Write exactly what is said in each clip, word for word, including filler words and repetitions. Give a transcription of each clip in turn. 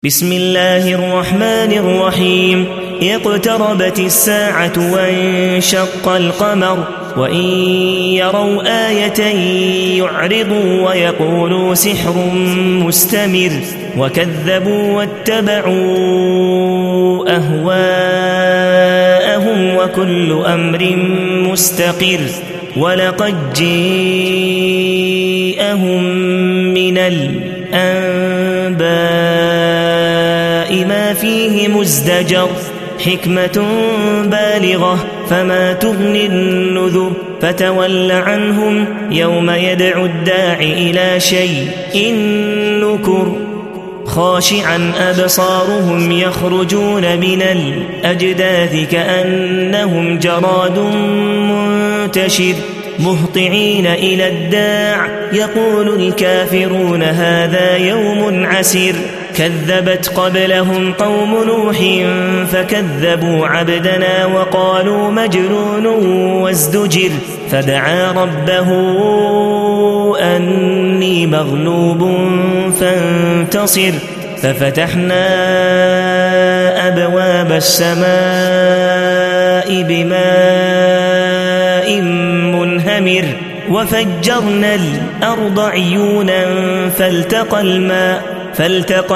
بسم الله الرحمن الرحيم اقتربت الساعة وانشق القمر وإن يروا آية يعرضوا ويقولوا سحر مستمر وكذبوا واتبعوا أهواءهم وكل أمر مستقر ولقد جاءهم من الأنباء ما فيه مزدجر حكمة بالغة فما تغني النذر فتول عنهم يوم يدعو الداعي إلى شيء نكر خاشعا أبصارهم يخرجون من الأجداث كأنهم جراد منتشر مهطعين إلى الداع يقول الكافرون هذا يوم عسير كذبت قبلهم قوم نوح فكذبوا عبدنا وقالوا مجنون وازدجر فدعا ربه أني مغلوب فانتصر ففتحنا أبواب السماء بماء منهمر وفجرنا الأرض عيونا فالتقى الماء فالتقى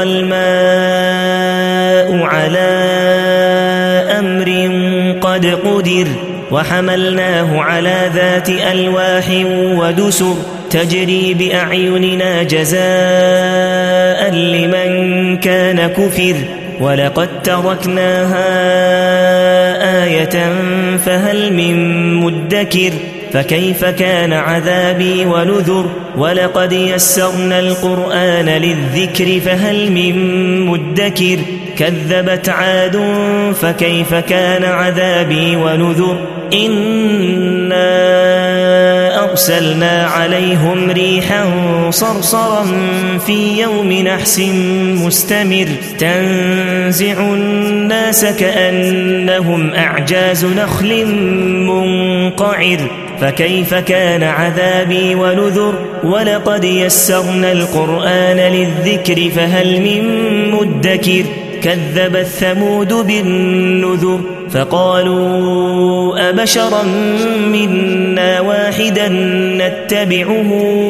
الماء على أمر قد قدر وحملناه على ذات ألواح ودسر تجري بأعيننا جزاء لمن كان كفر ولقد تركناها آية فهل من مدكر فكيف كان عذابي ونذر ولقد يسرنا القرآن للذكر فهل من مدكر كذبت عاد فكيف كان عذابي ونذر إنا أرسلنا عليهم ريحا صرصرا في يوم نحس مستمر تنزع الناس كأنهم أعجاز نخل منقعر فكيف كان عذابي ونذر ولقد يسرنا القرآن للذكر فهل من مدكر كذبت ثمود بالنذر فقالوا أبشرا منا واحدا نتبعه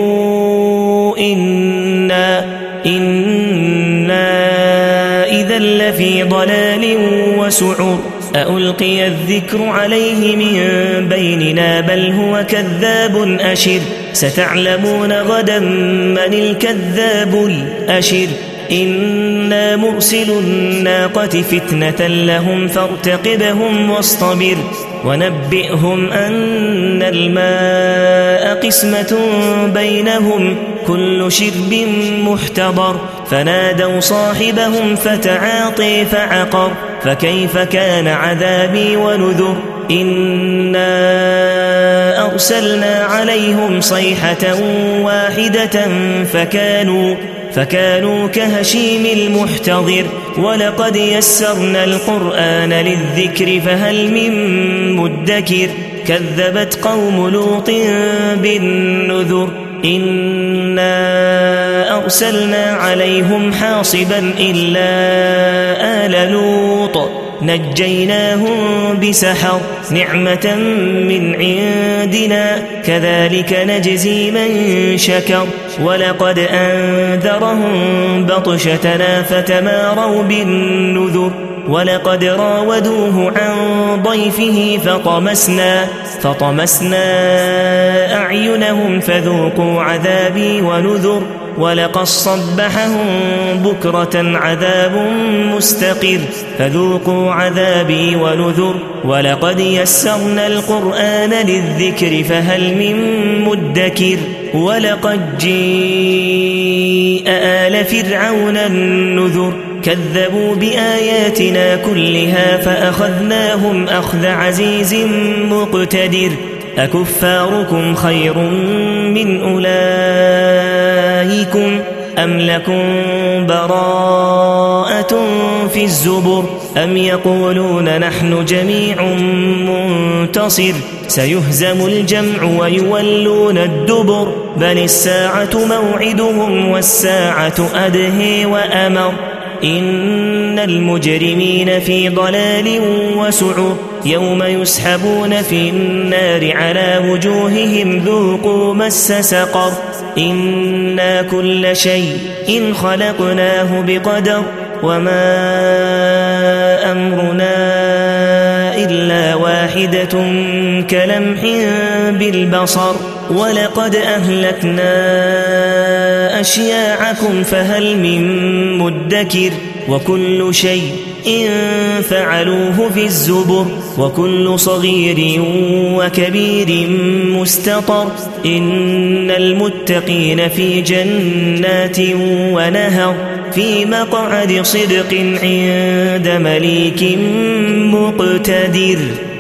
إنا, إنا إذا لفي ضلال وسعر ألقي الذكر عليه من بيننا بل هو كذاب أشر ستعلمون غدا من الكذاب الأشر إنا مرسل الناقة فتنة لهم فارتقبهم واصطبر ونبئهم أن الماء قسمة بينهم كل شرب محتضر فنادوا صاحبهم فتعاطي فعقر فكيف كان عذابي ونذر إنا أرسلنا عليهم صيحة واحدة فكانوا فكانوا كهشيم المحتضر ولقد يسرنا القرآن للذكر فهل من مدكر كذبت قوم لوط بالنذر إنا أرسلنا عليهم حاصبا إلا آل لوط نجيناهم بسحر نعمة من عندنا كذلك نجزي من شكر ولقد أنذرهم بطشتنا فتماروا بالنذر ولقد راودوه عن ضيفه فطمسنا فطمسنا أعينهم فذوقوا عذابي ونذر ولقد صبحهم بكرة عذاب مستقر فذوقوا عذابي ونذر ولقد يسرنا القرآن للذكر فهل من مدكر ولقد جاء آل فرعون النذر كذبوا بآياتنا كلها فأخذناهم أخذ عزيز مقتدر أكفاركم خير من أولئكم أم لكم براءة في الزبر أم يقولون نحن جميع منتصر سيهزم الجمع ويولون الدبر بل الساعة موعدهم والساعة أدهي وأمر إن المجرمين في ضلال وسعر يوم يسحبون في النار على وجوههم ذوقوا مس سقر إنا كل شيء إن خلقناه بقدر وما أمرنا إلا واحدة كلمح بالبصر ولقد أهلكنا أشياعكم فهل من مدكر وكل شيء إن فعلوه في الزبر وكل صغير وكبير مستطر إن المتقين في جنات ونهر في مقعد صدق عند مليك مقتدر.